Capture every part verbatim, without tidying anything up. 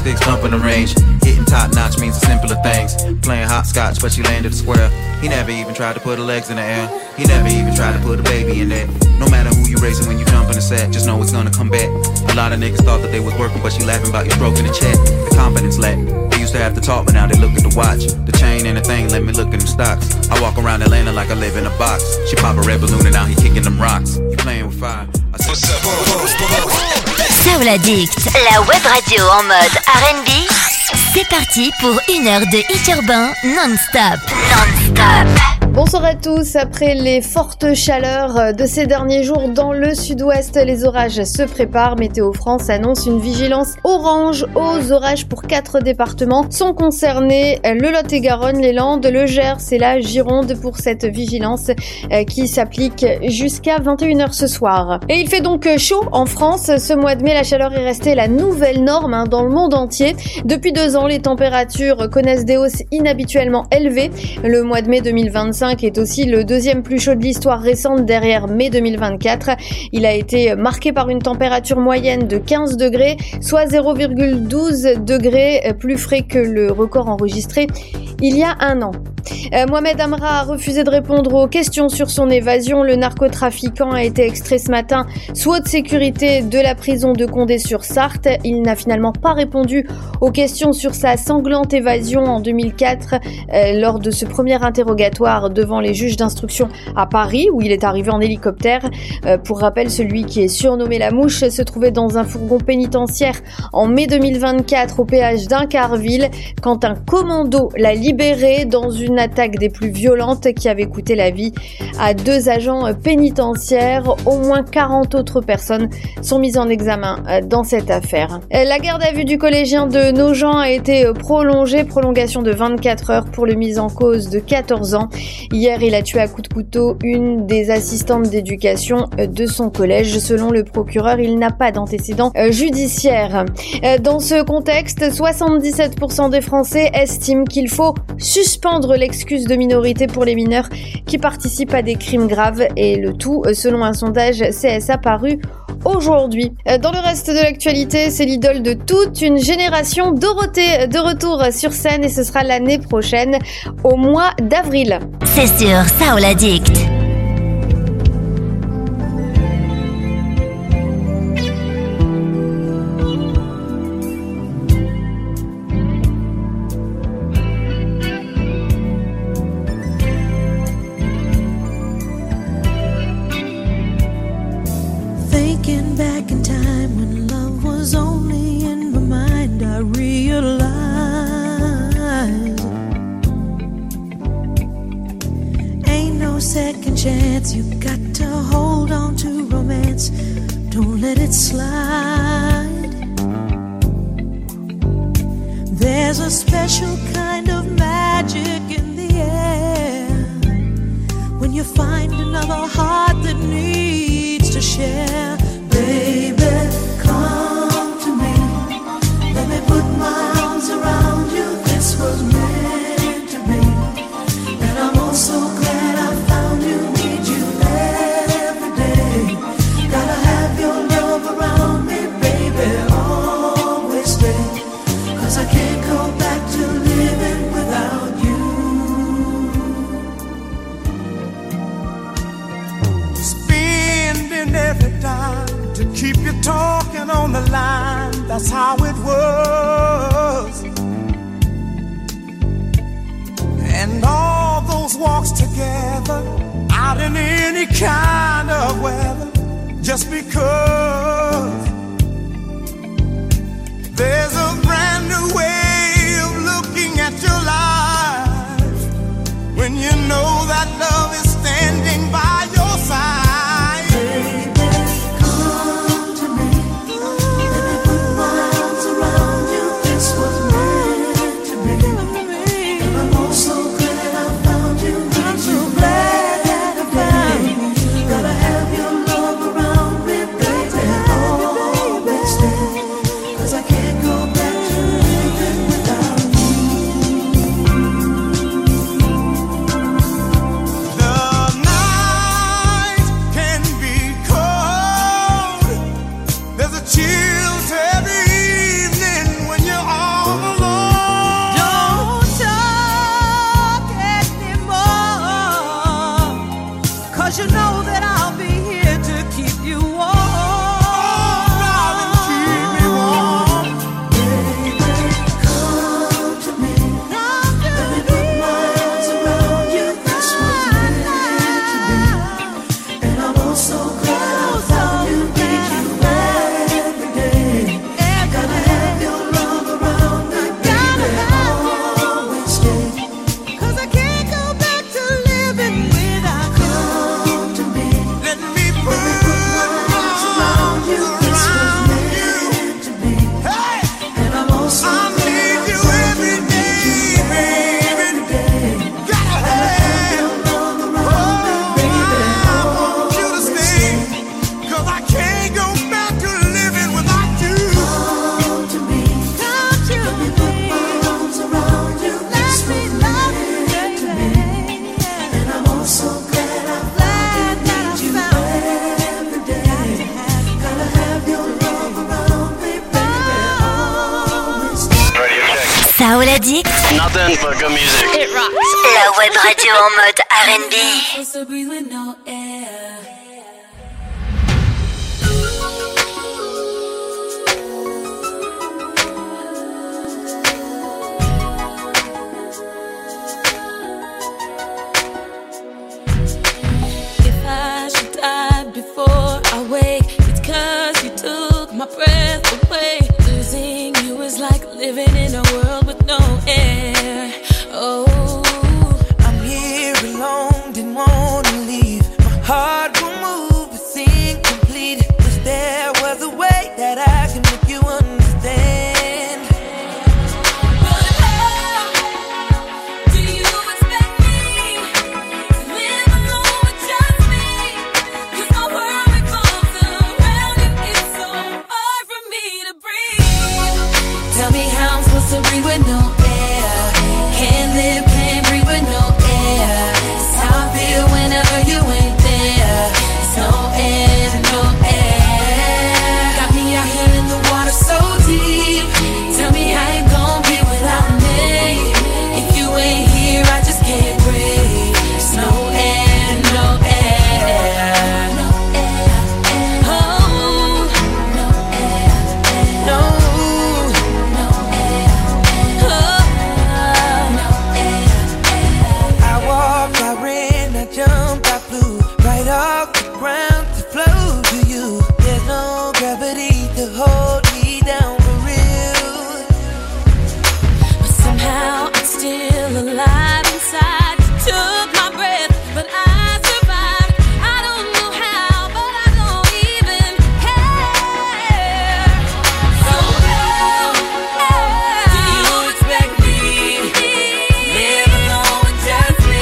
sticks thumping the range. Hitting top notch means the simpler things. Playing hopscotch, but she landed a square. He never even tried to put her legs in the air. He never even tried to put a baby in there. No matter who you racing when you jump in the set, just know it's gonna come back. A lot of niggas thought that they was working, but she laughing about you stroking the check. The confidence lack. They used to have to talk, but now they look at the watch. The chain and the thing, let me look at them stocks. I walk around Atlanta like I live in a box. She pop a red balloon and now he kicking them rocks. You playing with fire. I said, what's up? Soul Addict, la web radio en mode R and B. C'est parti pour une heure de hit urbain non-stop. Non-stop. Bonsoir à tous. Après les fortes chaleurs de ces derniers jours dans le sud-ouest, les orages se préparent. Météo France annonce une vigilance orange aux orages pour quatre départements. Sont concernés le Lot-et-Garonne, les Landes, le Gers et la Gironde pour cette vigilance qui s'applique jusqu'à vingt et une heures ce soir. Et il fait donc chaud en France. Ce mois de mai, la chaleur est restée la nouvelle norme hein, dans le monde entier. Depuis deux ans, les températures connaissent des hausses inhabituellement élevées. Le mois de mai deux mille vingt-cinq est aussi le deuxième plus chaud de l'histoire récente derrière mai deux mille vingt-quatre. Il a été marqué par une température moyenne de quinze degrés, soit zéro virgule douze degrés plus frais que le record enregistré il y a un an. Euh, Mohamed Amra a refusé de répondre aux questions sur son évasion. Le narcotrafiquant a été extrait ce matin sous haute sécurité de la prison de Condé-sur-Sarthe. Il n'a finalement pas répondu aux questions sur sa sanglante évasion en deux mille quatre euh, lors de ce premier interrogatoire devant les juges d'instruction à Paris où il est arrivé en hélicoptère. Euh, pour rappel, celui qui est surnommé la mouche se trouvait dans un fourgon pénitentiaire en mai deux mille vingt-quatre au péage d'Incarville quand un commando l'a libéré dans une attaque des plus violentes qui avait coûté la vie à deux agents pénitentiaires. Au moins quarante autres personnes sont mises en examen dans cette affaire. La garde à vue du collégien de Nogent a été prolongée, prolongation de vingt-quatre heures pour le mis en cause de quatorze ans. Hier, il a tué à coups de couteau une des assistantes d'éducation de son collège. Selon le procureur, il n'a pas d'antécédent judiciaire. Dans ce contexte, soixante-dix-sept pour cent des Français estiment qu'il faut suspendre l'excuse de minorité pour les mineurs qui participent à des crimes graves et le tout selon un sondage C S A paru aujourd'hui. Dans le reste de l'actualité, c'est l'idole de toute une génération, Dorothée, de retour sur scène et ce sera l'année prochaine au mois d'avril. C'est sur Soul Addict. You got to hold on to romance, don't let it slide. There's a special kind of magic in the air when you find another heart that needs to share. Baby, come to me, let me put my arms around you. This was meant to be, and I'm oh so glad I found you. Keep you talking on the line, that's how it was. And all those walks together, out in any kind of weather, just because there's a brand new way of looking at your life when you know that love is standing by your side. Gotta have your love around me, baby. Soul Addict. Nothing but good music. It rocks. La web radio en mode R and B. Before I wake, it's cause you took my breath away. Losing you is like living in a world with no air. Oh, I'm here alone, didn't wanna leave. My heart will move, it's incomplete. Wish there was a way that I can make you understand. Tell me how I'm supposed to breathe with no air. Can't live, can't breathe with no air. It's how I feel whenever you ain't there. It's no air, no air. Got me out here in the water so deep. Tell me how you gon' be without me. If you ain't here, I just can't breathe. It's no air, no air. No air, oh, no air, no. Jump, I flew right off the ground to flow to you. There's no gravity to hold me down for real. But somehow I'm still alive inside. You took my breath, but I survived. I don't know how, but I don't even care. So how do you expect me to live alone with just me?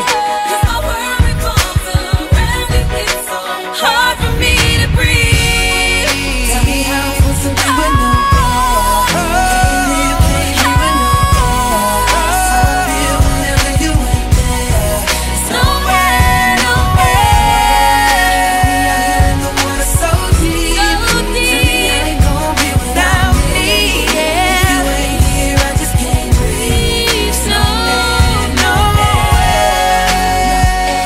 Hard for me to breathe. Tell me how I'm supposed to be with no air. Can't live, can't live with no air. It's how I feel whenever you ain't there. It's no air, no air. Me out here in the water so deep. Tell me how you gon' be without me. If you ain't here, I just can't breathe. No, no air.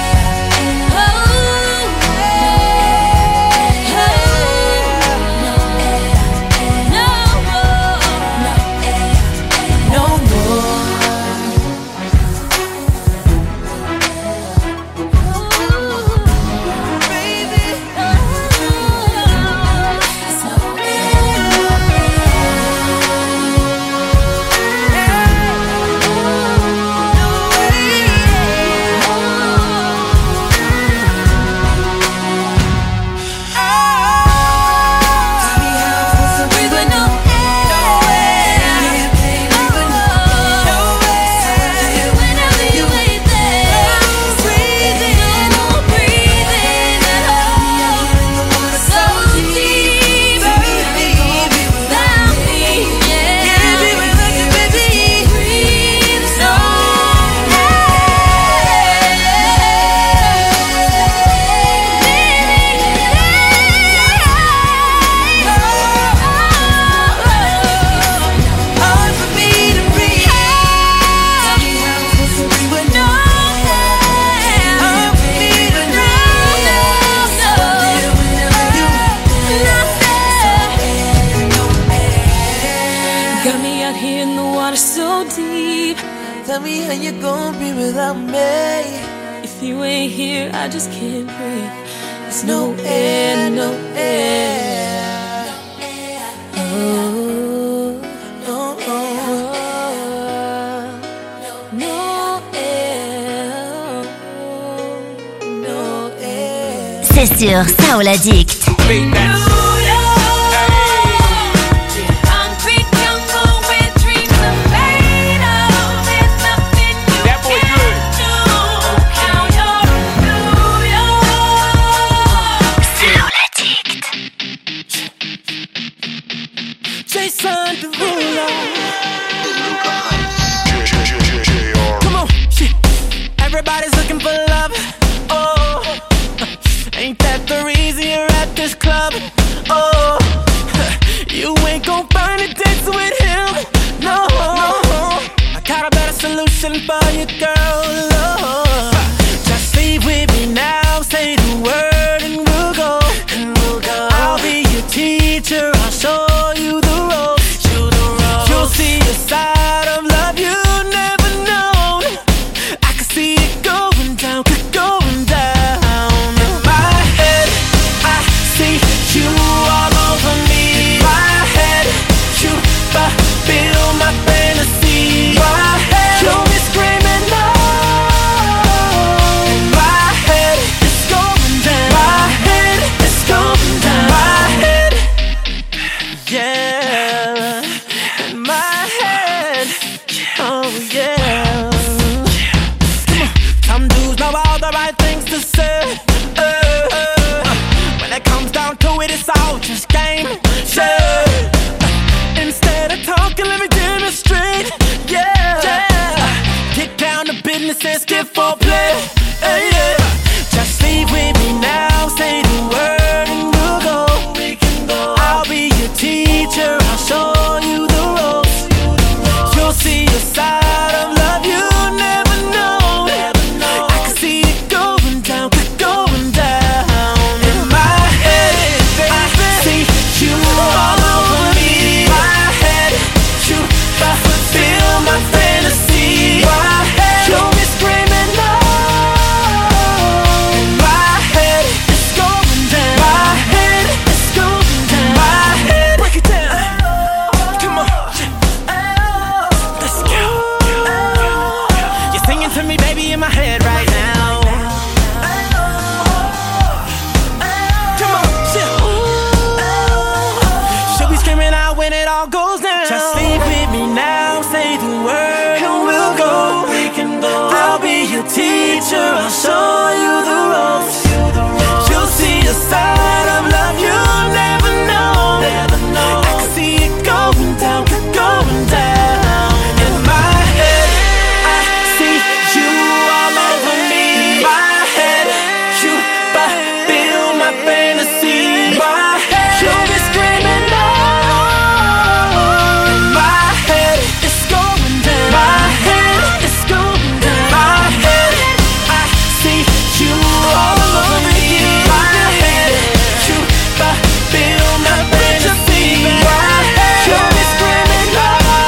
Tell me how you gon' be without me. If you ain't here, I just can't breathe. There's no air, no air. Oh, no, no air, no air. C'est sur Soul Addict. Jason Derulo. Come on, shit. Everybody's looking for love. Oh, ain't that the reason you're at this club? Oh, you ain't gon' find a dance with him. No, no. solution for you, girl. Lord. Just leave with me now, say the word and we'll go. And we'll go. I'll be your teacher, I'll show you the ropes. You the ropes. You'll see a side of love you never known. I can see it going down, going down. In my head, I see you all over me. My head, you fulfill my fantasy. My head, you be screaming no. My head, it's going down. My head, it's going down. My head, yeah. In my head, oh yeah. Come on, some dudes know all the right things to say. Uh, uh, when it comes down to it, it's all just game. Yeah. Instead of talking, let me demonstrate. Yeah, yeah. Get down to business and skip for play. Uh, yeah. Just leave with me now, say the word and we'll go. We can go. I'll be your teacher, I'll show you the ropes. You'll see a side of love you never know. I can see it going down, going down. In my head, I see you all over me. My head, you fulfill my fantasy. My head, you'll be screaming no. My head, it's going down. My head, it's going down. My head, break it down. Come on, let's go. You're singing to me, baby, in my head right now. Come on, chill. She'll be screaming out when it all goes down. Just leave with me now, say the word and we'll go. We can go. I'll be your teacher, I'll show you the ropes. You'll see a side of love you never know. I can see it going down, going down. In my head, I see you all over me. My head, you fulfill my fantasy. My head, you'll be screaming no. My head, it's going down. My head, it's going down. My head, I see you all over me. My head, you fulfill my fantasy. My head, you'll be screaming no.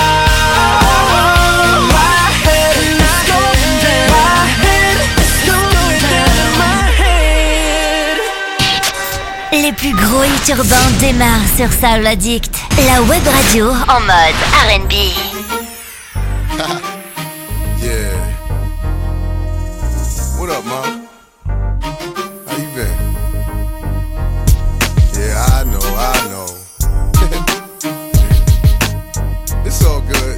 My head, it's going down. My head, it's going down. My head. Les plus gros hits urbains démarrent sur Soul Addict, la web radio en mode R and B. Yeah. What up, Mom? How you been? Yeah, I know, I know. It's all good.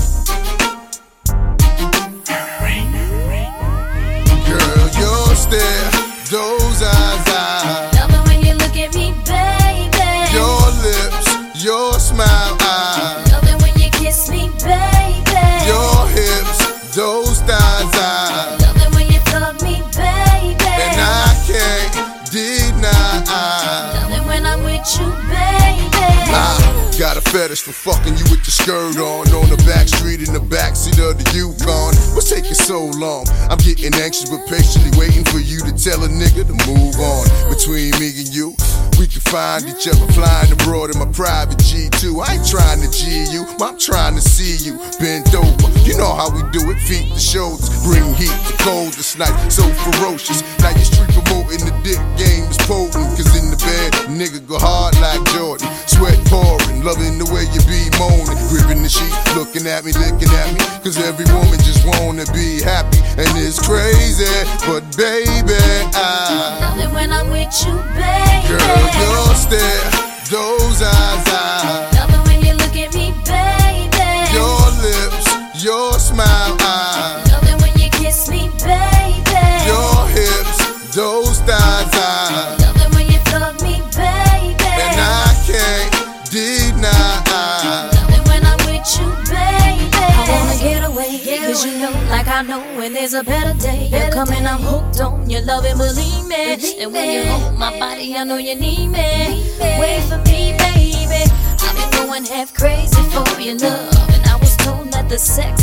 Girl, your stare, those eyes, I, Love it when you look at me, baby. your lips, your smile, I, Love it when you kiss me, baby. your hips, those thighs, I, Love it when you fuck me, baby. and I can't deny. Love it when I'm with you, baby. I got a fetish for fucking you with your skirt on On the back street in the backseat of the Yukon. What's taking so long? I'm getting anxious but patiently waiting for you to tell a nigga to move on. Between me and you, we can find each other flying abroad in my private G two. I ain't trying to G you, I'm trying to see you bent over. You know how we do it, feet to shoulders, bring heat to cold this night, so ferocious. Now your street promoting the dick game is potent, cause in the bed, nigga go hard like Jordan. Sweat pouring, loving the way you be moaning, gripping the sheet, looking at me, looking at me, cause every woman just wanna be happy, and it's crazy, but baby, I Love it when I'm with you, baby. girl, your stare, those eyes, I Love it when you look at me, baby. your lips, your smile, I Love it when you kiss me, baby. your hips, those thighs, I Love it when you fuck me, baby. and I can't deny. Love it when I'm with you, baby. I wanna get away, cause you know, like I know, when there's a better day. You're coming, I'm hooked on your love and believe me. And when you hold my body, I know you need me. Wait for me, baby. I've been going half crazy for your love, and I was told that the sex is better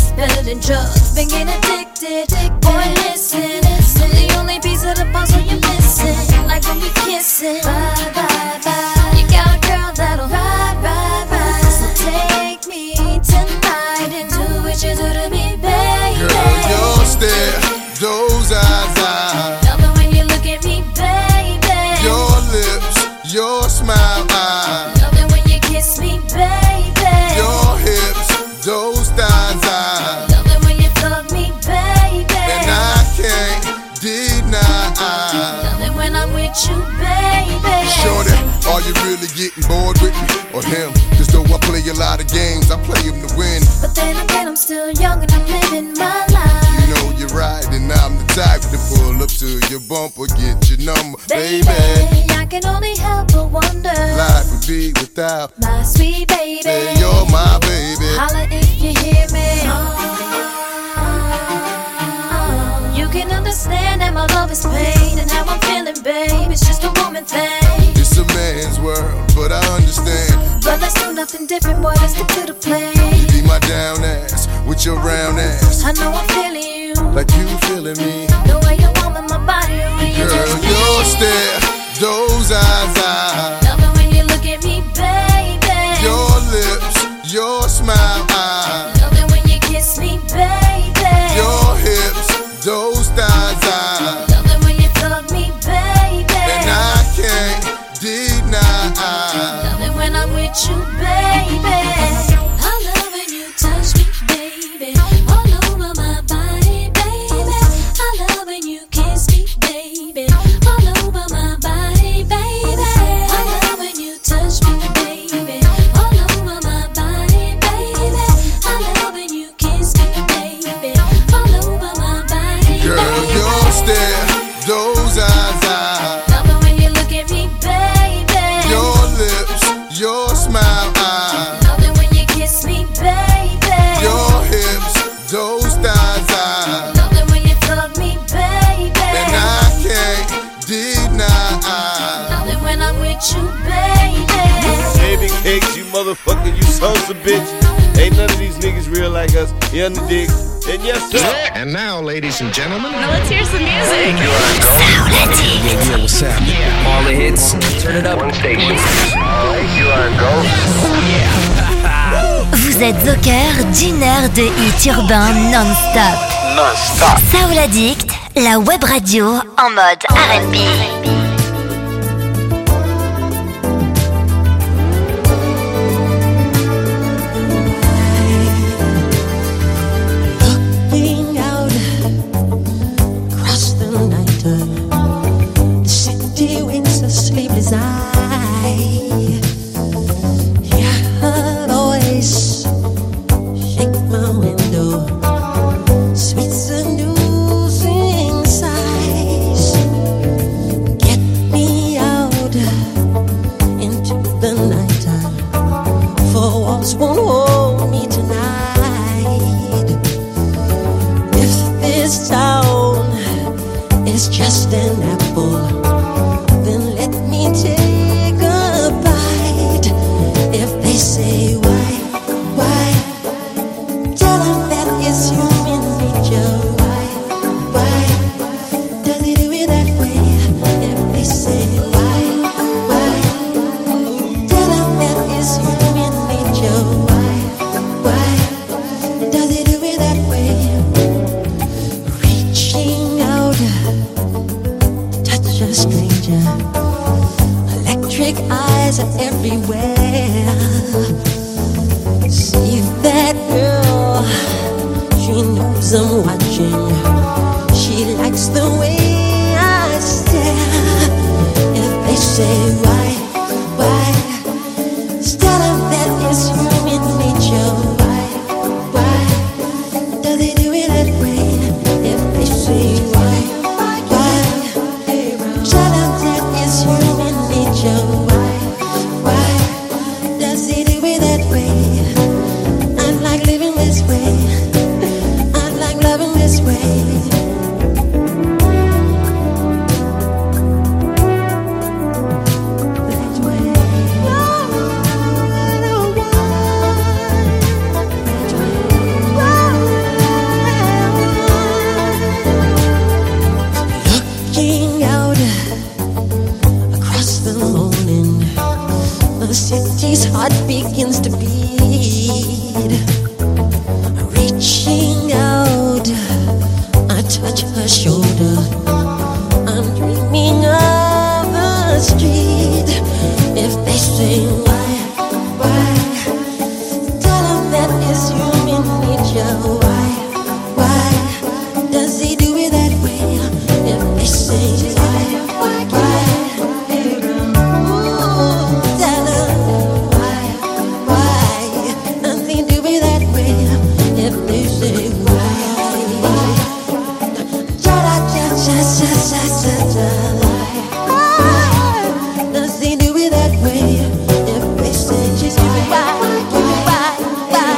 than drugs. Been getting addicted. Boy, listen, I'm the only piece of the puzzle you're missing. Like when we kissing. Bye, bye, bye. You got a girl that'll ride, ride, ride. So take me tonight and do what you do to me, baby. Girl, your stare, those eyes, I love it when you look at me, baby. Your lips, your smile, I love it when you kiss me, baby. Your hips, those thighs, I love it when you fuck me, baby. And I can't deny, love it when I'm with you, baby. Shorty, are you really getting bored with me or him? Cause though I play a lot of games, I play them to win. But then again, I'm still young and I'm living my life. You know you're right, and I'm the type to pull up to your bumper, get your number, baby. Baby, I can only help but wonder. Life would be without my sweet baby. Say you're my baby. Holla if you hear me. You can understand that my love is pain and how I'm feeling, babe. It's just a woman thing. It's a man's world, but I understand. But let's do nothing different, boy. Let's stick to the plan. You be my down ass with your round ass. I know I'm feeling you, like you feeling me. The way you warm my body, the way you Girl, touch your me. stare, those eyes, I love it when you look at me, baby. Your lips, your smile, I love it when you kiss me, baby. Your hips, those thighs, I love it when you fuck me, baby. And I can't deny, love it when I'm with you, baby. I love when you touch me, baby. All over my body, baby. I love when you kiss me, baby. All over my body, baby. I love when you touch me, baby. All over my body, baby. I love when you kiss me, baby. All over my body, girl, baby. your stare, those eyes, I love it when you look at me, baby. Your lips, your smile, I love it when you kiss me, baby. Your hips, those thighs, I love it when you fuck me, baby. And I can't deny, love it when I'm with you, baby. Baby cakes, you motherfucker, you sons of bitch. Ain't none of these niggas real like us. You under dig? And yes, sir. And now, ladies and gentlemen, now let's hear some music. Yeah, what's happening? Yeah. All the hits, turn it up. One station. All right, you are go. Vous êtes au cœur d'une heure de hits urbains non-stop. Non-stop. Soul Addict, la web radio en mode R and B. Sleepless eye, yeah, I'd always shake my window, sweet seducing sighs, get me out into the nighttime, for walls won't hold me tonight. If this town is just an apple, take a bite. If they say why, why, tell them that it's human nature. Why, why, does he do it that way? If they say why, why, tell them that it's human nature. Why, why, does he do it that way? Reaching out, touch a stranger. Electric eyes are everywhere. See that girl, she knows I'm watching. She likes the way I stare. If they say why, why, tell them that it's human nature. Why, why, does he do it that way? If they say why, why, tell them that it's human nature. Why, why does he do it that way? I like living this way. I like loving this way. the city's heart begins to beat. Reaching out, I touch her shoulder. I'm dreaming of the street. If they say why, why, tell them that it's human nature. Why, why does he do it that way? If they say why, why, why, ooh, tell them why, why does he do it that way? If they say why, cha cha cha cha cha cha cha. Does he do it that way? If they say just give it why, give it why, why,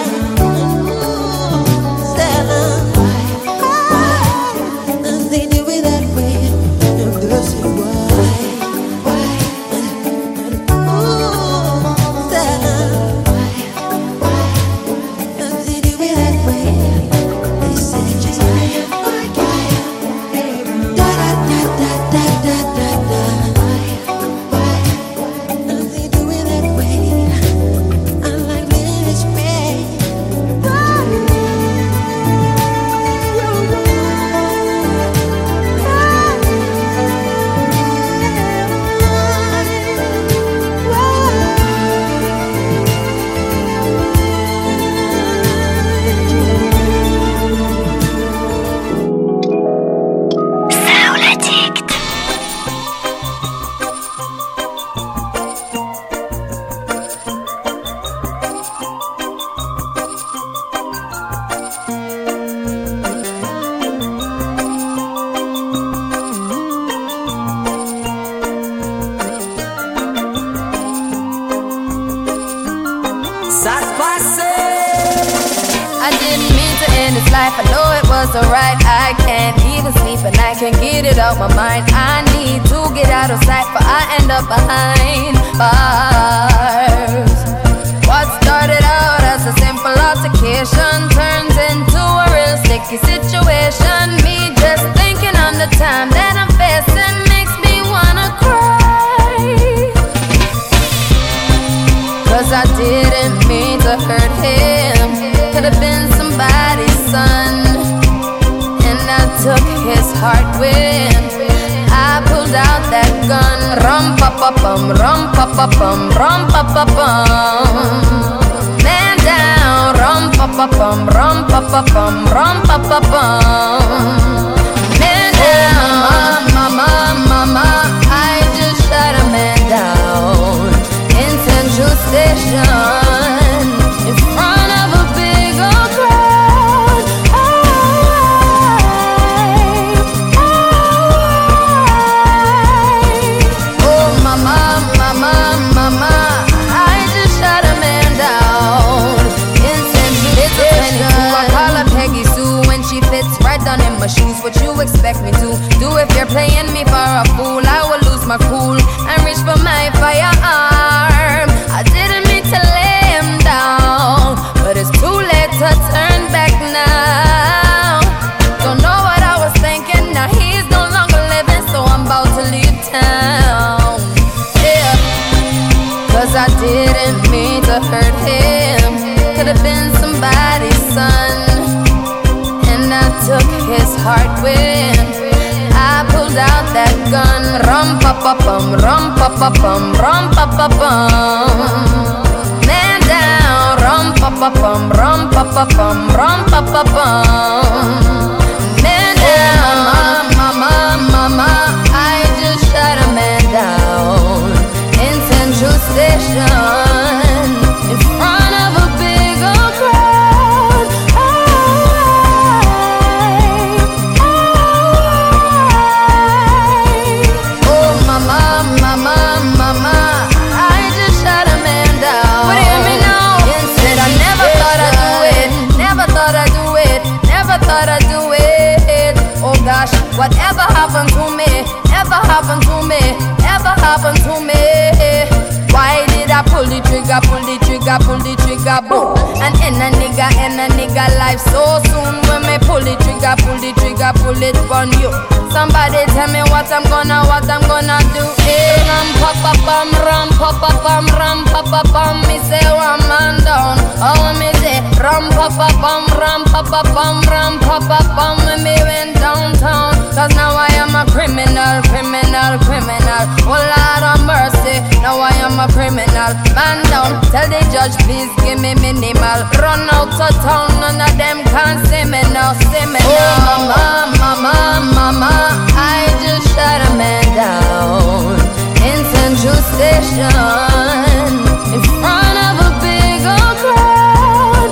ooh, tell them why, why does he do it that way? If they say why, why, ooh, tell them why, why does he do it that way? They say just give it why, why, da da da da da da da da. Alright, I can't even sleep and I can't get it out my mind. I need to get out of sight, but I end up behind bars. What started out as a simple altercation turns into a real sticky situation. Me just thinking on the time that I'm facing makes me wanna cry. Cause I didn't mean to hurt him. Could've been somebody's son. I took his heart when I pulled out that gun. Rum pa pa pum, rum pa pa pum, rum pa pa pum. Man down, rum pa pa pum, rum pa pa pum, rum pa pa pum. Man down, mama, mama, I just shot a man down in Central Station in front of a big old crowd. In my shoes, what you expect me to do? If you're playing me for a fool, I will lose my cool and reach for my firearm. I didn't mean to lay him down, but it's too late to turn back now. Don't know what I was thinking, now he's no longer living, so I'm about to leave town. Yeah, cause I didn't mean to hurt him. Could've been somebody's son. I took his heart when I pulled out that gun. Rum pa pa pum, rum pa pa pum, rum pa pa pum. Man down, rum pa pa pum, rum pa pa pum, rum pa pa pum. Man down, mama, mama, I just shot a man down in Central Station in front of a big old crowd. Whatever happened to me, ever happened to me, ever happened to me. Why did I pull the trigger, pull the trigger, pull the trigger? nigga boom. And in a nigga, in a nigga life so soon. When me pull the trigger, pull the trigger, pull it on you. Somebody tell me what I'm gonna, what I'm gonna do. Hey, ram pa pa pam, ram pa pa pam, ram pa pa pam. Me say one man down. Oh me say ram pa pa pam, ram pa pa pam, ram pa pa pam. When me went downtown, 'cause now I am a criminal, criminal, criminal. Oh Lord of mercy, now I am a criminal. Man down, tell the judge please give me minimal. Run out of town, none of them can see me now, see me now. Oh mama, mama, mama, I just shot a man down in Central Station in front of a big old crowd.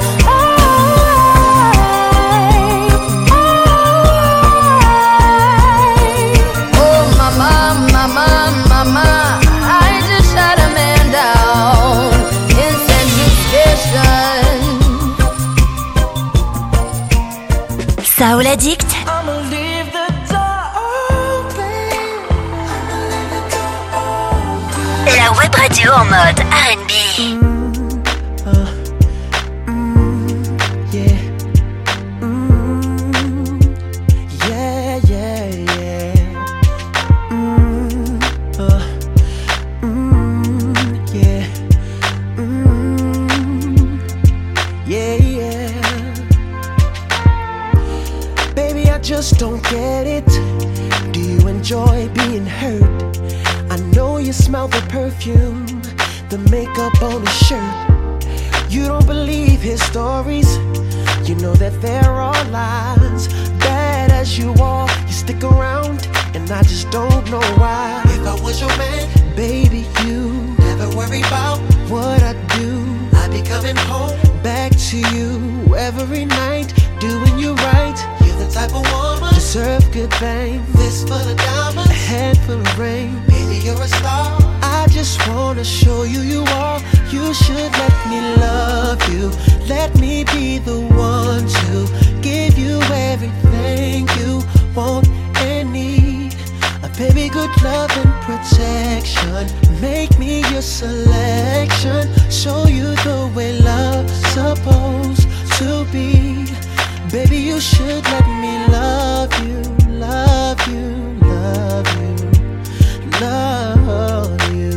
Oh mama, mama, mama, I just shot a man down in Central Station. Soul Addict. La web radio en mode R and B. Mm, uh, mm, yeah. Mm, yeah, yeah, yeah. Mm, uh, mm, yeah. Mm, yeah, yeah. Baby, I just don't get it. Do you enjoy being hurt? I know you smell the perfume, the makeup on his shirt. You don't believe his stories, you know that they're all lies. Bad as you are, you stick around, and I just don't know why. If I was your man, baby, you never worry about what I do. I'd be coming home back to you every night, doing you right. You're the type of woman deserve good things. Fist full of diamonds, a head full of rain. Baby, you're a star. I just wanna show you you are. You should let me love you. Let me be the one to give you everything you want and need. A baby, good love and protection. Make me your selection. Show you the way love's supposed to be. Baby, you should let me love you, love you, love you, love you,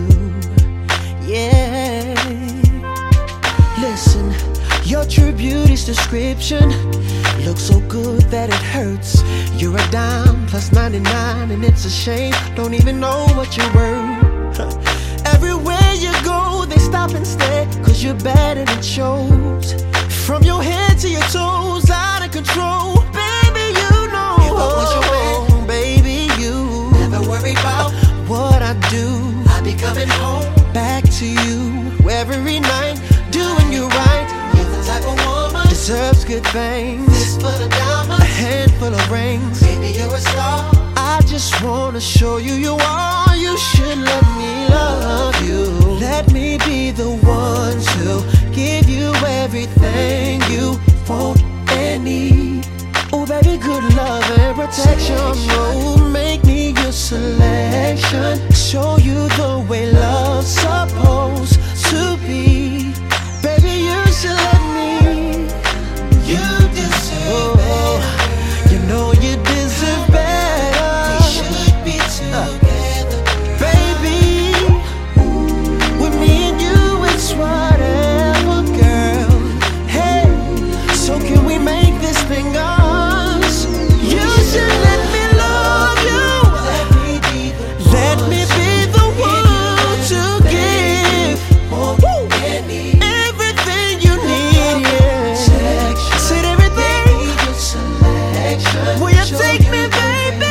yeah. Listen, your true beauty's description looks so good that it hurts. You're a dime plus ninety-nine and it's a shame, don't even know what you're worth. Everywhere you go, they stop and stare, 'cause you're bad and it shows. From your head to your toes, out of control. Baby, you know if I was your man, baby, you never worry about what I do. I'd be coming home back to you every night, doing you right. You're the type of woman deserves good things. Fist full of diamonds, a handful of rings. Baby, you're a star. I just wanna show you you are. You should let me love you. Let me be the one to give you everything you want and need. Oh baby, good love and protection. Oh, make me your selection. Show you the way love's supposed to be. Baby, you should let me. You deserve better. You know you deserve better. We should be together, baby. With me and you, it's whatever, girl. Hey, so can we make this thing us? You should let me love you. Let me be the one, let me be the one to give everything you need. Yeah. Said everything. Will you take me, baby?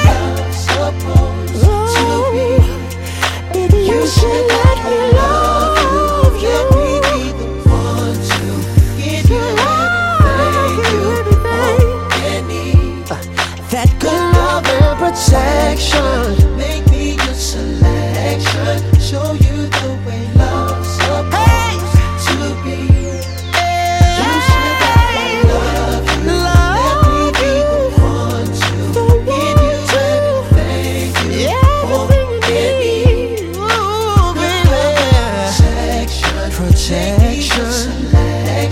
Oh, baby, you should let me love you. Let me be the one to give you everything you want and need. That good love and protection. Make me your selection. Show you the way love's supposed to be. You should let me love you. Let me be the one to give you everything you want and need. Ooh, baby. Protection, protection.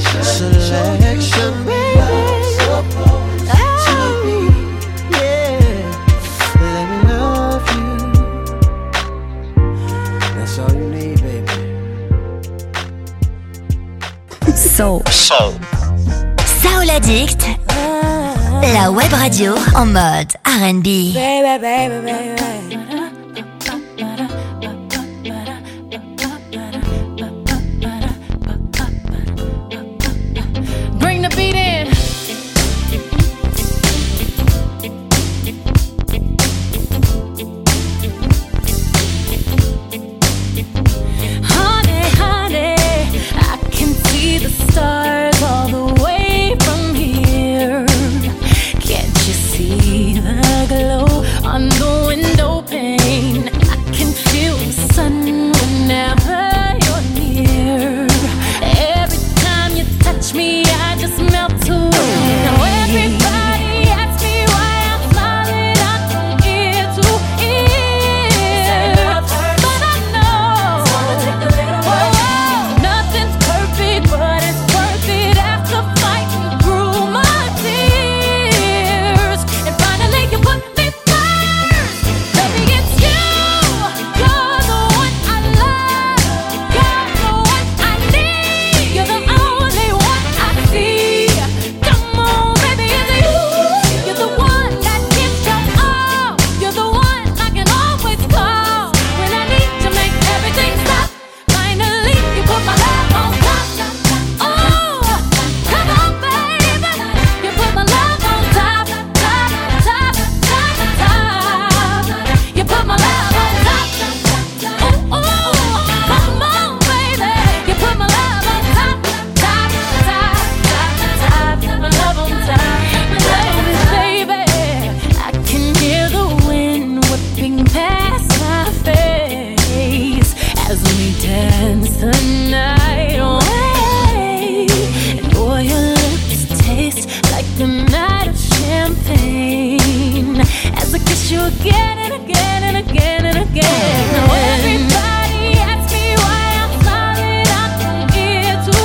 Soul. Soul. Soul Addict. La web radio en mode R and B. Baby, baby, baby. Bring the beat in. Honey, honey, I can see the stars all the way from here. Can't you see the glow on the window pane? I can feel the sun whenever you're near. Every time you touch me, I just melt away. Now everybody asks me why I'm smiling out from ear to ear, but I know oh, nothing's perfect, but it's worth it after fighting through my tears. And finally you put me first. Baby, it's you. You're the one I love. You're the one I need. You're the only one I see. Come on, baby, it's you. You're the one that gives your all. You're the one I can always call when I need to make everything stop. Finally, you put my love on top. Oh, come on, baby. You put my love on top, top, top, top, top. You put my love on top. Oh, oh, come on, baby. You put my love on top, top, top, top, top. My love on top, baby, baby. I can hear the wind whipping past my face as we dance the night away. And boy, your lips taste like the night of champagne as I kiss you again and again and again and again. Now everybody asks me why I'm smiling out from ear to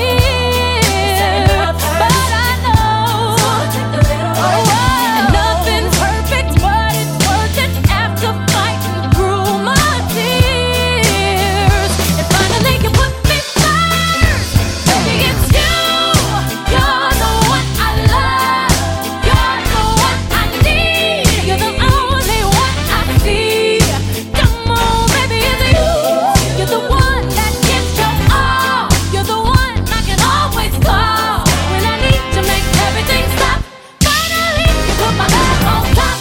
ear, but I know oh, nothing's perfect, but it's worth it after fighting through my tears. And finally you put me first. Baby, it's you. You're the one I love. You're the one I need. You're the only one I see. Come on, baby, it's you. You're the one that gives your all. You're the one I can always call when I need to make everything stop. Finally, you put my love on top.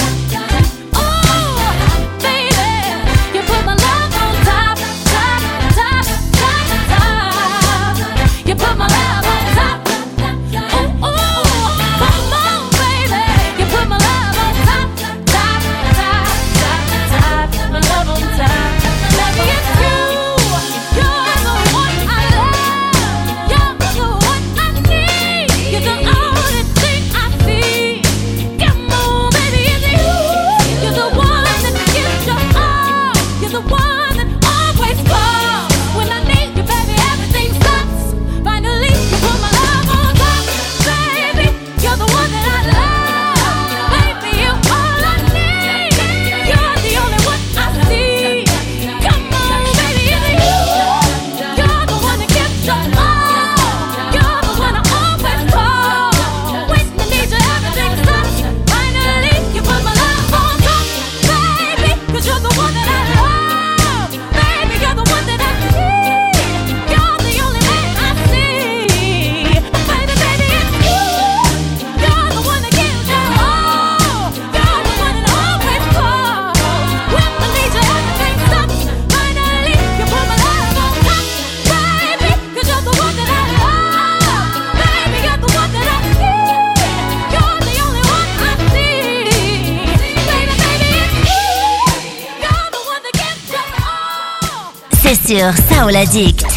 Oh, baby, you put my love on top, top, top, top, top. You put my love on top. Oh, oh, come on, baby, you put my love on top, top, top, top, top. My love on top. Baby, it's you. You're the one I love. You're the one I need. You're the only thing I see. Come on, baby, it's you. You're the one that gives your all. You're the one that always calls when I need you, baby. Everything stops. Finally, you put my love on top, baby. You're the one that I love, baby. You're all I need. You're the only one I see. Come on, baby, it's you. You're the one that gives your all. You're the one I always call when I need you. Everything stops. Finally, you put my love on top, baby. 'Cause you're the one that I love, baby. You're the one that I need. You're the only man I see. Baby, baby, it's you. You're the one that gives your all. You're the one that always calls when I need you. Everything stops. Finally, you put my love on top, baby. 'Cause you're the one that I love, baby. You're the one that I need. You're the only one I see. Baby, baby, it's you. You're the one that gives your all. C'est sur Soul Addict.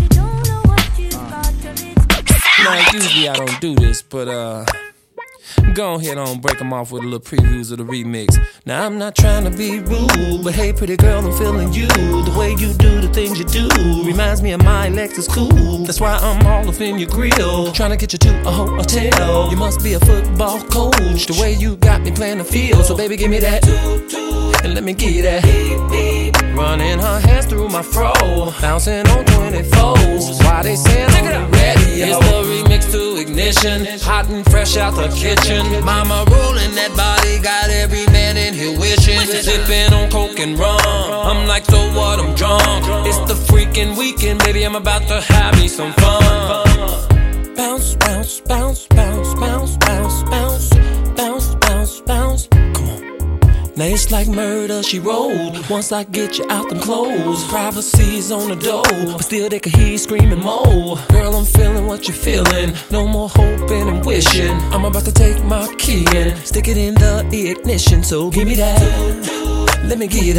Now, usually I don't do this, but uh, go ahead on break them off with a little previews of the remix. Now I'm not trying to be rude, but hey pretty girl, I'm feeling you. The way you do the things you do reminds me of my Lexus cool. That's why I'm all up in your grill, trying to get you to a hotel. You must be a football coach, the way you got me playing the field. So baby give me that, and let me get that. Running her hands through my fro, bouncing on twenty-fours. Why they saying on the radio? It's the remix to Ignition, hot and fresh out the kitchen. Mama rolling that body, got every man in here wishing. Sipping on coke and rum, I'm like, so what, I'm drunk. It's the freaking weekend, baby, I'm about to have me some fun. Bounce, bounce, bounce, bounce, bounce, bounce, bounce, bounce, bounce, bounce. Come on. Now it's like murder, she rolled. Once I get you out them clothes, privacy's on the door, but still they can hear you screaming more. Girl, I'm feeling what you're feeling. No more hoping and wishing. I'm about to take my key and stick it in the ignition. So give me that, let me get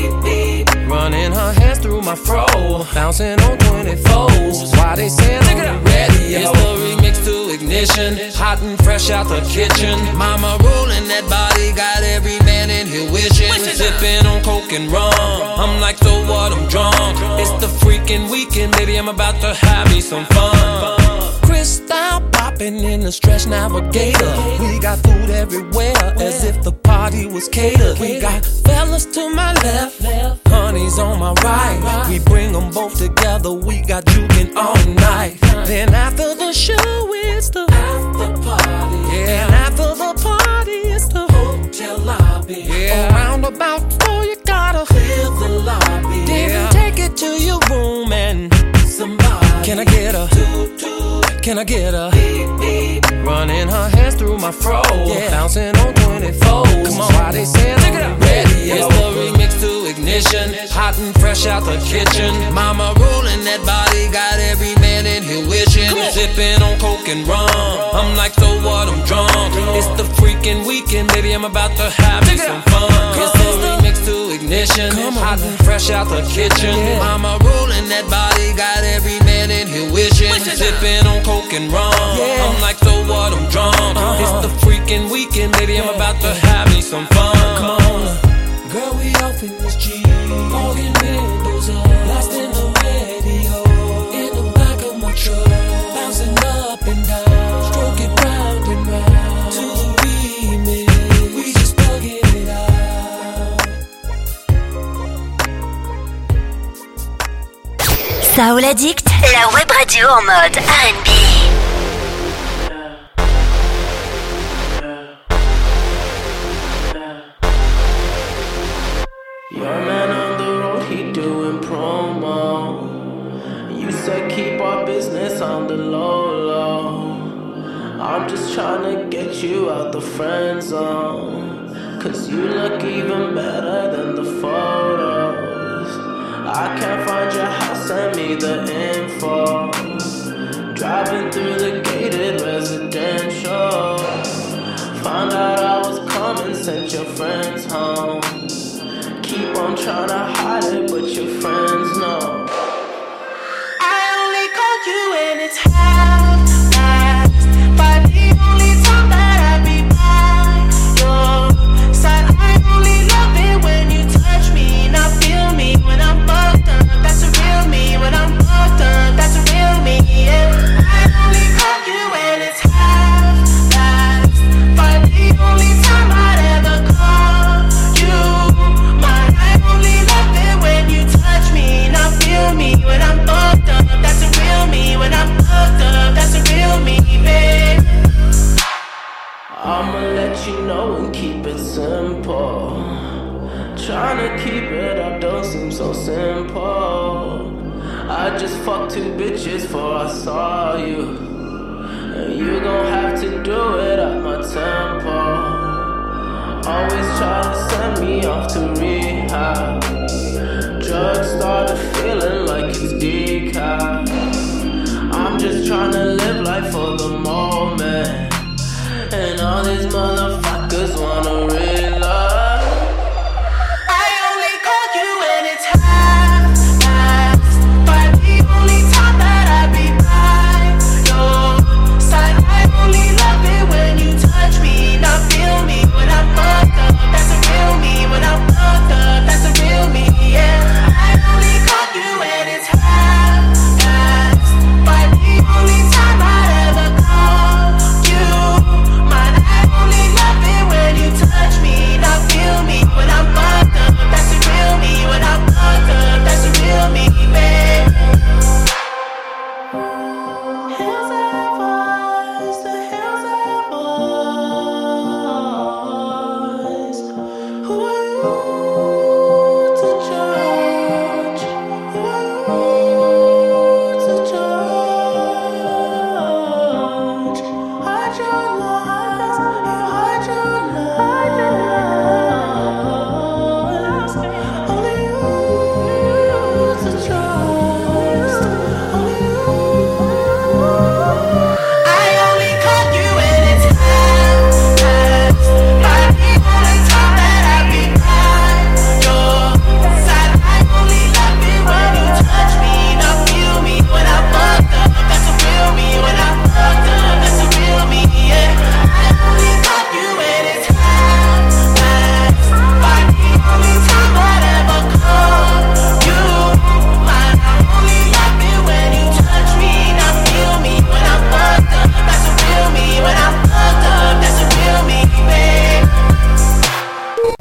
that. Running her hands through my fro, bouncing on twenty-fours. Why they saying on the radio? It's the remix to Ignition, hot and fresh out the kitchen. Mama rolling that body, got every man in here wishing. Sipping on coke and rum, I'm like, so what, I'm drunk. It's the freaking weekend, baby, I'm about to have me some fun. Crystal popping in the Stretch Navigator. We got food everywhere, as if the party was catered. We got fellas to my left, honey's on my right. We bring them both together, we got juking all night. Then after the show, it's the after party. Yeah, and after the party, it's the hotel lobby. Yeah, around about four, you gotta clear the lobby. Then yeah, take it to your room and somebody. Can I get a? Can I get a? Running her hands through my fro, yeah, bouncing on twenty-fours. Come on, why they saying on the radio? It's the remix to Ignition, hot and fresh out the kitchen. Mama rolling that body, got every man in here wishing. Sipping on coke and rum, I'm like, so what, I'm drunk. It's the freaking weekend, baby, I'm about to have me some fun. It's the remix to Ignition, hot and fresh out the kitchen. Mama rolling that body, got every man in here wishing. Sipping on coke and rum, I'm like, so what, I'm drunk. It's the freaking weekend, baby, I'm about to have me some fun. Come on, girl, we off in this Jeep, fogging windows up, blasting the radio in the back of my truck, bouncing up and down, stroke it round and round to the remix. We just thugging it out. Soul Addict, la web radio en mode R and B. Your man on the road, he doing promo. You said keep our business on the low, low. I'm just trying to get you out the friend zone, cause you look even better than the photos. I can't find your house, send me the info. Driving through the gated residential, found out I was coming, sent your friends home. Keep on trying to hide it, but your friends know. I only called you when it's half past, but the only time that I be by your side. I only love it when you touch me, not feel me when I'm fucked up. That's a real me when I'm fucked up. That's a real me. Yeah. I only call you when it's half past, but the only time I'd ever call you. When you touch me, not feel me when I'm fucked up. That's a real me. When I'm fucked up, that's a real me, babe. I'ma let you know and keep it simple. Tryna keep it up don't seem so simple. I just fucked two bitches before I saw you, and you gon' have to do it at my tempo. Always try to send me off to rehab. Drugs started feeling like it's decaf. I'm just trying to live life for the moment, and all these motherfuckers wanna realize. I only call you when it's half past, but the only time that I be by your side. I only love it when you touch me.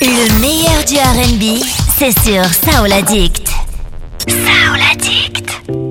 Le meilleur du R and B, c'est sur Soul Addict. Soul Addict.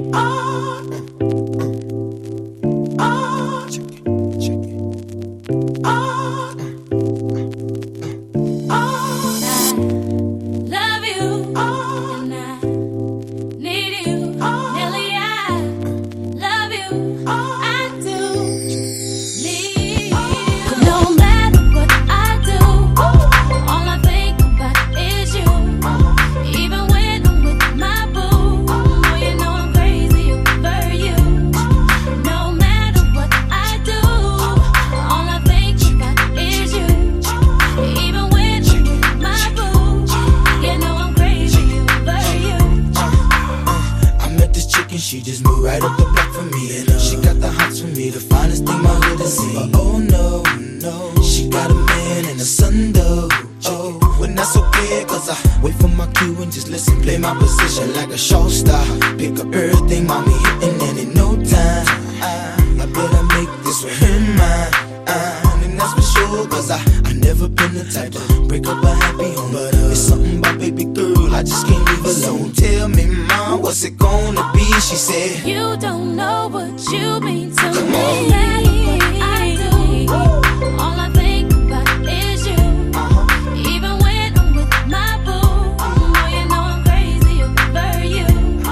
She just moved right up the block for me, and uh, she got the hots for me, the finest thing my hood has seen. But oh no, no, she got a man and a son though. Oh, when that's okay, cause I wait for my cue and just listen, play my position like a show star. Pick up everything, mommy hitting, and in no time, I, I better make this with her mine. Uh, and that's for sure, cause I, I never been the type to break up a happy home. But uh, it's something about baby girl, I just can't leave alone. Tell me, mom, what's it gonna be? She said, you don't know what you mean to Come me. on. What I do, all I think about is you. Uh-huh. Even when I'm with my boo, oh, you know I'm crazy over you.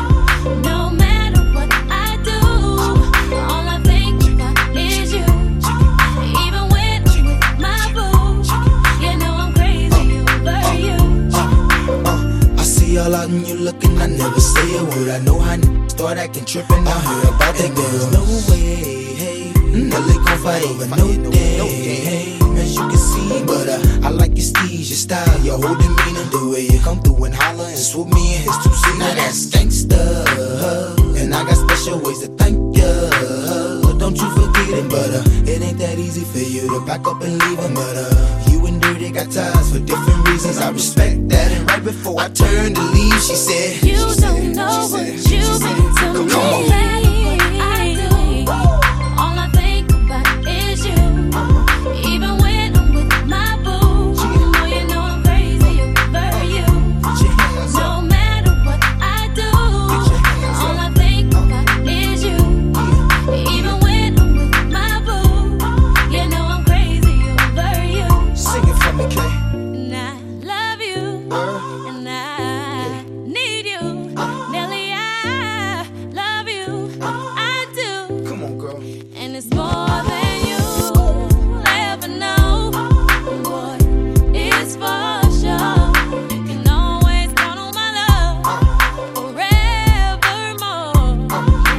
No matter what I do, all I think about is you. Even when I'm with my boo, you know I'm crazy over you. Uh, uh, I see all out and you looking, I never say a word. I know how n- start acting trippin', I heard about that girl. No way, hey, no they gon' fight over no day, hey, as you can see. But uh, I like your steez, your style, your whole demeanor, the way you come through and holler and swoop me in his two seat. Now that's gangsta, and I got special ways to thank ya. Don't you forget it, but uh, it ain't that easy for you to back up and leave him. But uh, you and Dirty got ties for different reasons. I respect that. And right before I turned to leave, she said, You she don't said, know she what said, you she mean said, to me. come on. I do. All I think about is you. Even when I'm with my boo, oh, you know I'm crazy over you. No matter what I do, all I think about is you. Even when I'm with my boo, you know I'm crazy over you. Sing it for me, Clay. And I love you, and I need you. Nelly, I love you, I do. Come on, girl. And it's more than you'll ever know. Boy, it's for sure. You can always count on my love forevermore.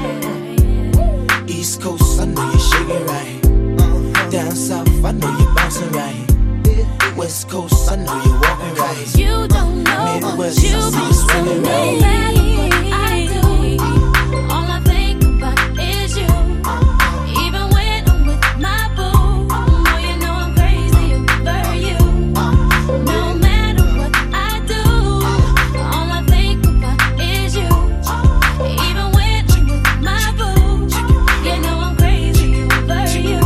Yeah, yeah. East Coast, I know you're shaking right. Down South, I know you're bouncing right. West Coast, I know you're walking right. You don't know Midwest, what you I see mean you swinging to right. me. I do. All I think about is you. Even when I'm with my boo, oh, you know I'm crazy over you. No matter what I do, all I think about is you. Even when I'm with my boo, you know I'm crazy over you.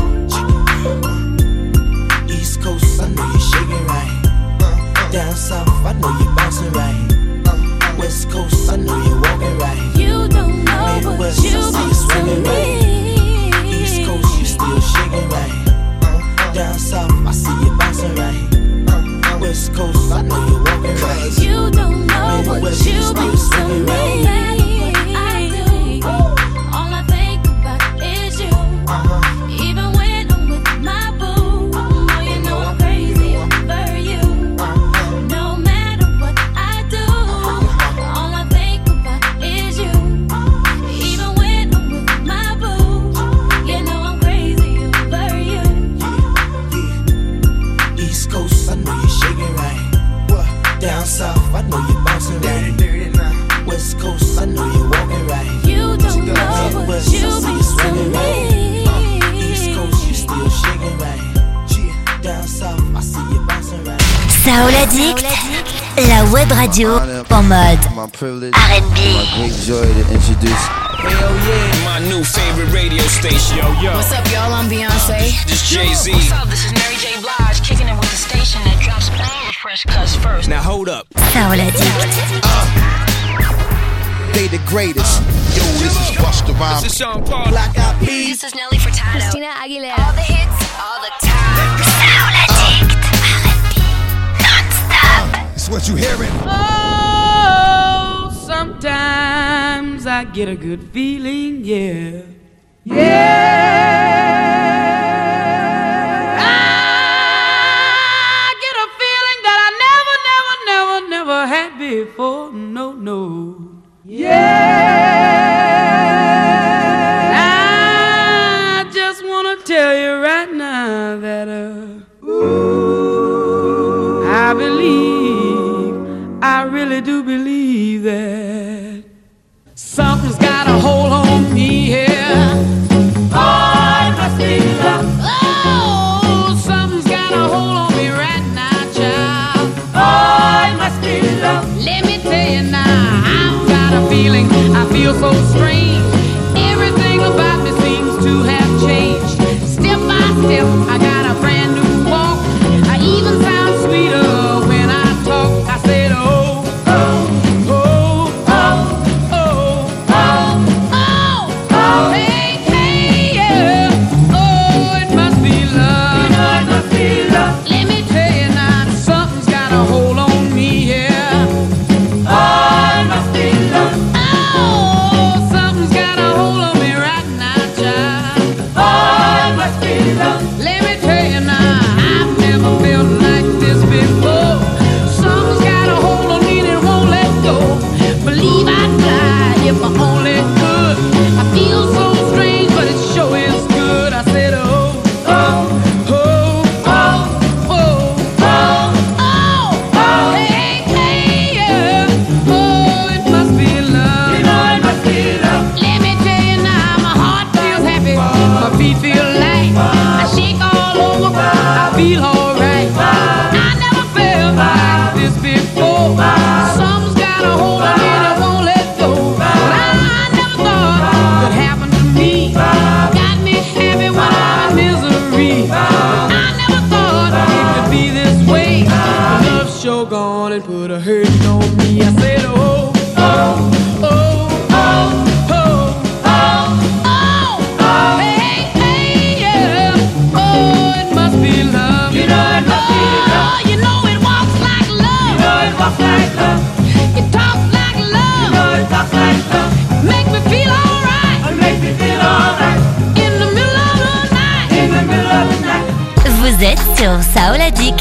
East Coast, I know you're shaking right. Down South, I know you're bouncing right. West Coast, I know you're walking right. You don't know what Midwest, you I see mean you swinging to right. me. East Coast, you still shaking right. Down South, I see you bouncing right. West Coast, I know you're walking right. You don't know what Midwest, you you still mean to swinging me. right. I do. All I think about is you. Even when I'm with my boo, oh, you know I'm crazy over you. No matter what I do, all I think about is you. Even when I'm with my boo, you know I'm crazy over you. East Coast, I know you're shaking right. Down South, I know you're bouncing right. West Coast, I know you're walking right. You don't know what Midwest, you I see mean you swinging to right. me. East Coast, you still shaking right. Down South, I see you bouncing right. Soul Addict, la web radio en mode My privilege, R and B. my great joy to introduce. Hell yeah, my new favorite radio station. Yo, yo. What's up, y'all? I'm Beyonce. This Jay-Z. What's up? This is Mary J. Blige, kicking it with the station that drops all the fresh Fresh cuts first. Now hold up. Soul Addict. Uh, they the greatest. Yo, this is Busta Rhymes. This is Sean Paul. Black Eyed Peas. This is Nelly Furtado. Christina Aguilera. All the hits, all the time. Soul Addict. R and B. Non-stop. It's what you hearing. Oh, sometimes I get a good feeling, yeah. Yeah. I get a feeling that I never, never, never, never had before. No, no. Yeah. I just wanna tell you right now that uh, ooh, I believe, I really do believe that something's got a hold on me here. Oh, it must be love. Oh, something's got a hold on me right now, child. Oh, it must be love. Let me tell you now, I've got a feeling, I feel so strange. Everything about me seems to have changed. Step by step, I got a brand new walk. I even sound sweeter when I talk. I said, oh, oh, oh, oh, oh, oh, oh, oh, hey, hey, yeah. Oh, it must be love. You know it must be love. Let me tell you now, something's got a hold on me here. Oh, it must be love. Oh, something's got a hold on me right now, child. Oh, it must be love. Let me tell you now, I've never felt like this before. Something's got a hold on me that won't let go. Believe I'd fly if I only could. I feel so strange, but it sure is good. I said, oh, oh, oh, oh, oh, oh, oh, oh, hey, hey, yeah. Oh, it must be love. You know it must be love. Let me tell you now, my heart feels happy, my feet feel light. I shake all over, I feel alright. I never felt like this before. Something's got a hold on me that won't let go. But I never thought it could happen to me. Got me happy when I'm in misery. I never thought it could be this way. Love sure gone and put a hurting on me. I said, oh, oh, oh, oh, oh, oh, oh, oh, hey, hey, yeah. Oh, it must be love. You know it must be love. You know it walks like love. You know it walks like love. It talks like love. You know it talks like love. Make me feel alright. It makes me feel alright. In the middle of the night. In the middle of the night. Vous êtes sur Soul Addict.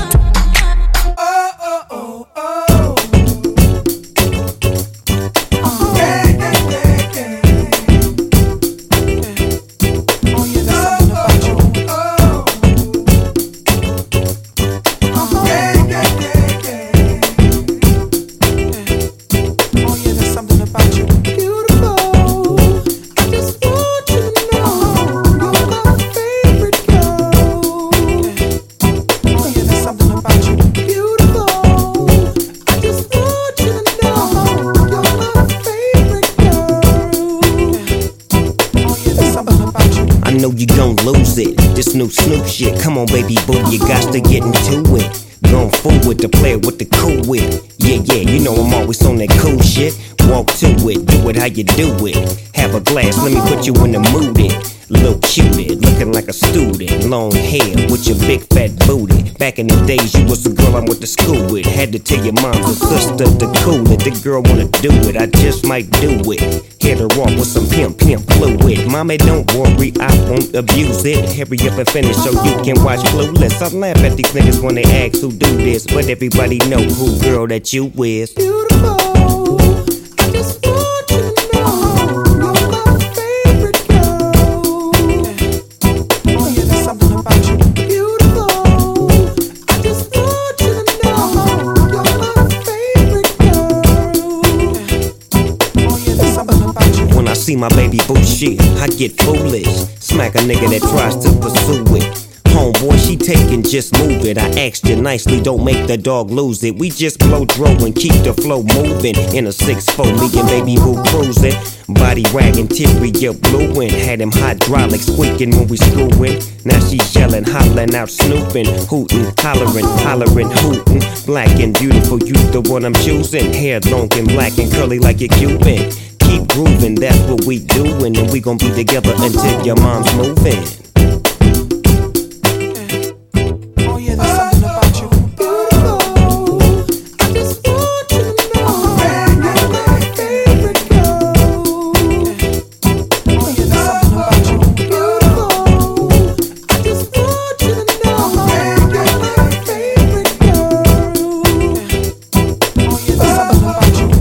New Snoop shit, come on baby boo, you got to get into it. Going forward to play with the cool wit. Yeah, yeah, you know I'm always on that cool shit. Walk to it, do it how you do it. Have a glass, let me put you in the mood it. Little cutie, looking like a student. Long hair with your big fat booty. Back in the days, you was the girl I went to school with. Had to tell your mom or sister to cool it. The girl wanna do it, I just might do it. Hit her off with some pimp, pimp fluid. Mommy, don't worry, I won't abuse it. Hurry up and finish so you can watch Clueless. I laugh at these niggas when they ask who do this, but everybody know who girl that you is. Beautiful, I just want you to know you're my favorite girl. Oh yeah, there's something about you. Beautiful, I just want you to know you're my favorite girl. Oh yeah, there's something about you. When I see my baby boo shit, I get foolish. Smack a nigga that tries to pursue it. homeboy, she taking, just move it. I asked you nicely, don't make the dog lose it. We just blow dro and keep the flow moving. In a six four, me and baby boo cruising. Body wagging, interior blueing. Had him hydraulic squeaking when we screwing. Now she's yelling, hollering out, snooping, hooting, hollering, hollering, hooting. Black and beautiful, you the one I'm choosing. Hair long and black and curly like a Cuban. Keep grooving, that's what we doing. And we gon' be together until your mom's moving. Oh yeah, there's something about you. I just want you to know that you're my favorite girl. Oh yeah, there's something about you. I just want you to know that you're my favorite girl. Oh yeah, there's something about you.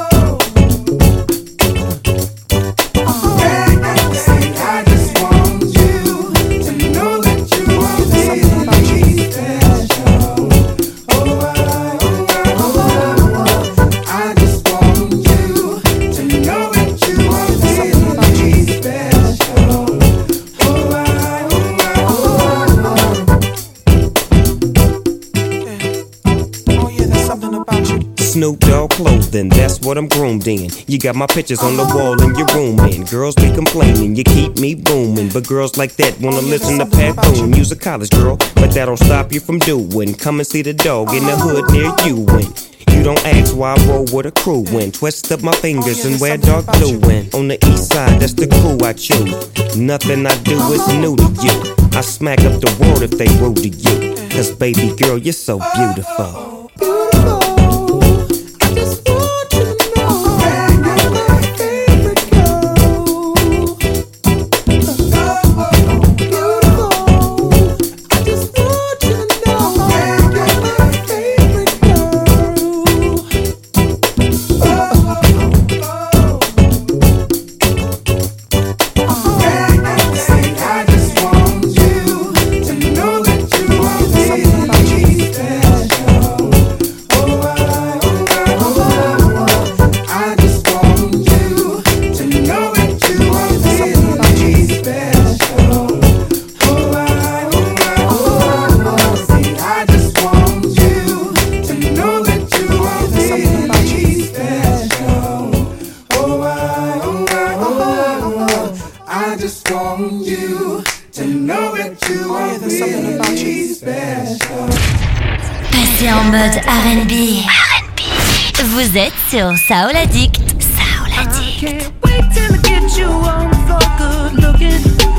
I just want you to know that you are really special. Oh, I, oh, I, oh, I, I just want you to know that you are really special. Oh, I, oh, I, oh, yeah, there's something about you. Snoop Dogg clothing, that's what I'm groomed in. You got my pictures on the wall in your room, and girls be complaining, you keep me booming. But girls like that wanna listen to Pat Boone. You's a college girl, but that don't stop you from doing. Come and see the dog in the hood near you. And you don't ask why I roll with a crew. When twist up my fingers and wear dark blue. And on the east side, that's the crew I choose. Nothing I do is new to you. I smack up the world if they rude to you. Cause baby girl, you're so beautiful. Passez en mode R and B. R and B. Vous êtes sur Soul Addict. Soul Addict. I can't wait till I get you on the floor, good looking.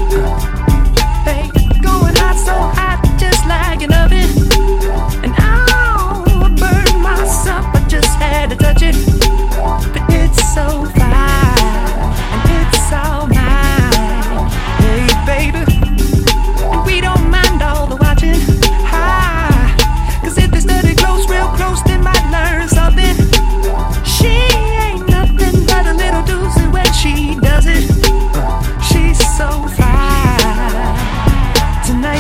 Hey, going hot, so hot, just like an oven. And I'll burn myself, I just had to touch it. But it's so fine, and it's all mine. Hey, baby, and we don't mind all the watching. Hi, cause if they study close, real close, they might learn something. She ain't nothing but a little doozy when she does it. She's so fine tonight.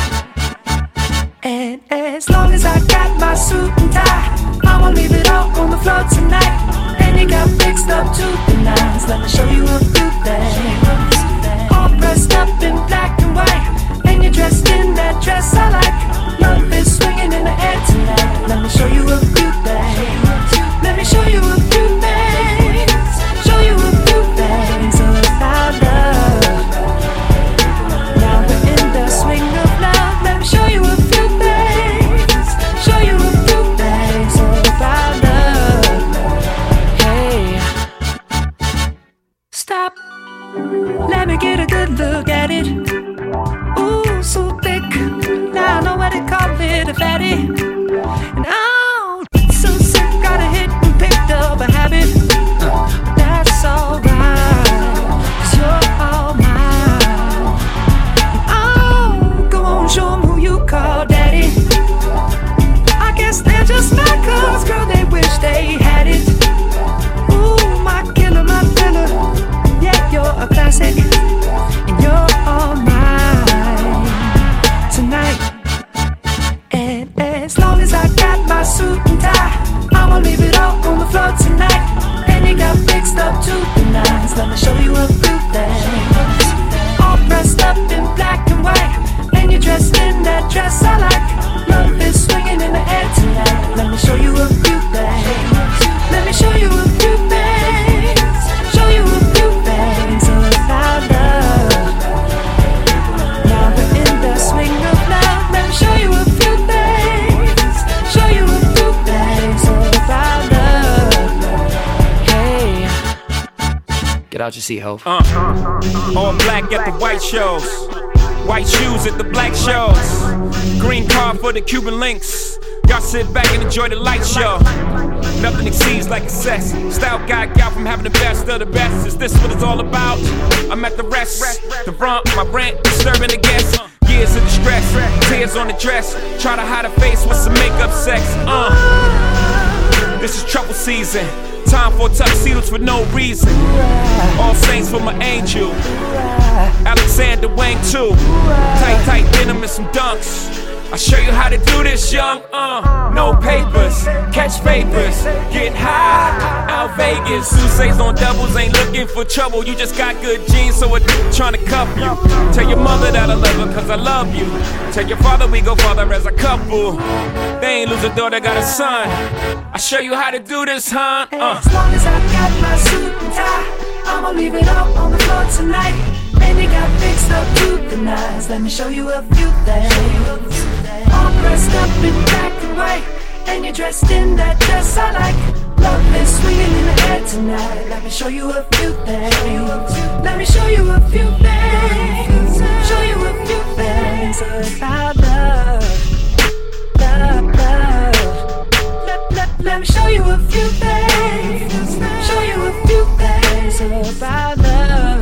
And as long as I got my suit and tie, I'ma leave it all on the floor tonight. And you got fixed up to the nines. Let me show you a few things. All dressed up in black and white, and you're dressed in that dress I like. Love is swinging in the air tonight. Let me show you a few things. Let me show you a few things. Show you a few things about love. Now we're in the swing of love. Let me show you a few things. Show you a few things about love. Hey, stop. Let me get a good look at it. Ooh, so thick. Now I know what they call it, a fatty. And oh, so sick, got a hit and picked up a habit. But that's alright, cause you're all mine. And oh, go on, show 'em who you call daddy. I guess they're just like us, girl, they wish they had it. Ooh, my killer, my fella. Yeah, you're a classic, and you're all mine tonight. And as long as I got my suit and tie, I'ma leave it all on the floor tonight. And you got fixed up to the nines. Let me show you a few things. All dressed up in black and white, and you're dressed in that that dress I like. Love is swinging in the air tonight. Let me show you a few things. Let me show you a few things. Show you a few things about love. Now we're in the swing of love. Let me show you a few things. Show you a few things about love. Hey, get out your seat, ho. Uh, all black at the white shows. White shoes at the black shows. Green card for the Cuban links. Y'all sit back and enjoy the light show. Nothing exceeds like excess. Style guy gal from having the best of the best. Is this what it's all about? I'm at the rest. The front, my rent, disturbing the guests. Years of distress, tears on the dress. Try to hide a face with some makeup sex. Uh, this is trouble season. Time for tuxedos for no reason. All saints for my angel. Alexander Wang too. Tight, tight denim and some dunks. I'll show you how to do this, young. Uh, no papers, catch papers, get high. Out Vegas, Sousa's on doubles, ain't looking for trouble. You just got good genes, so a trying to cuff you. Tell your mother that I love her, cause I love you. Tell your father we go farther as a couple. They ain't lose a daughter, got a son. I'll show you how to do this, huh? Uh. As long as I got my suit and tie, I'ma leave it all on the floor tonight. And you got fixed up to the nines. Let me show you a few things. All dressed up in black and white, and you're dressed in that dress I like. Love is swinging in the air tonight. Let me show you a few things. Let me show you a few things. Show you a few things about love, love, love. Let, let, let me show you a few things. Show you a few things about love.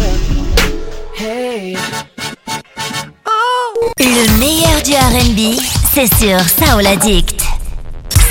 Hey. Le meilleur du R and B, c'est sur Soul Addict.